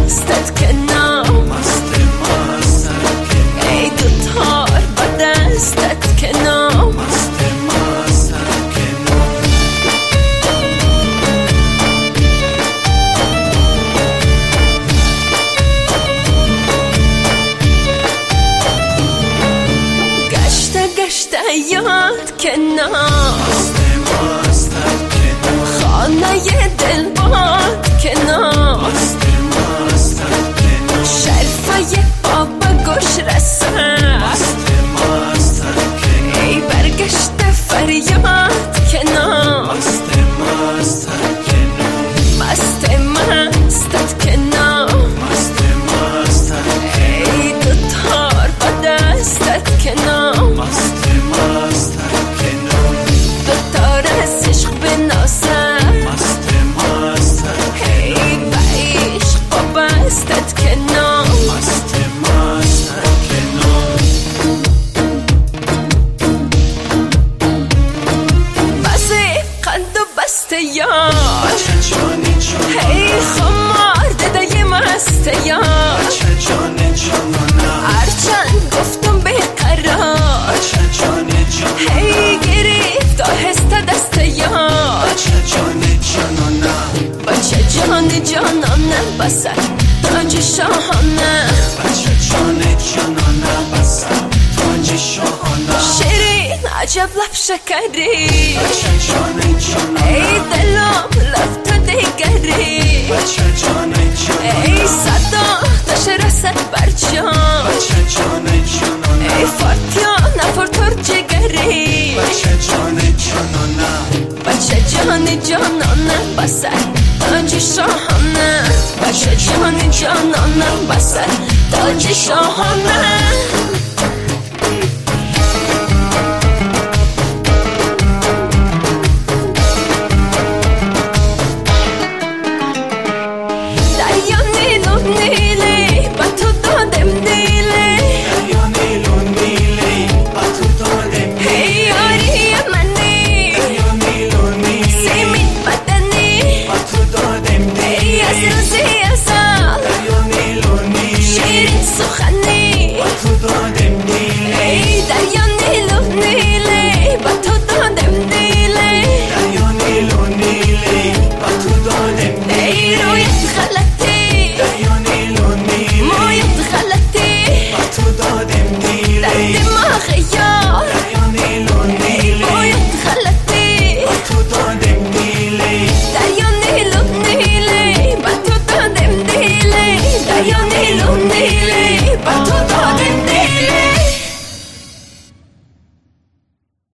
دستت کنار مست مستم کنار ای دوتار با دستت کنار مست مستم کنار گشته یاد کنار مست مستم کنار خانه دل باد کنار مست مستم کنار شرفای بابا گوش رسن مست مستم کنار ای برگشته فریاد کنار مست مستم کنار مست مستت کنار مست مستم ای دوتار با دستت کنار مست مستم کنار دوتار از عشق بناسن مست مستم ای با عشق با بستت کنار مست مستم کنار بسه قند و بسته یار بچه جانی جانانم ای خمار ددای مسته یار بچه جانی جانانم هرچند گفتم به قرار بچه جانی جانانم هی گرفت آهسته دست یار بچه جانی جانانم بچه جان جانانم بسر تاج شاهانه بچه جانی جانانم بسم تاج شاهانم شیرین عجب لب شکری بچه جانی جانانم ای دلم لب تو دیگری بچه جانی جانانم ای صدا داشت رسد بر جان بچه جانی ای جانانم فاتیان فرتور جگری بچه جانی جانانم بچه جان جانانم بسر تاج شاهانه بچه جان جانانم بسر تاج شاهانه دریا نیلو نیلی با تو دادم نیلی دریا نیلو نیلی با تو دادم ای یاری منی دریا نیلو نیلی سیمین بدنی با تو دادم ای از نیلی روزی ازال دریا نیلو نیلی شیرین سخنی با تو دادم نیلی ای دریا نیلو نیلی با تو دادم نیلی دریا نیلو نیلی با تو دادم ای نیلی رویت غلطی دریا نیلو نیلی مویت غلطی با تو دادم در نیلی دماغ یار دریا نیلو نیلی مویت غلطی با تو دادم نیلی دریا نیلو نیلی با تو دادم نیلی دریا نیلو نیلی با تو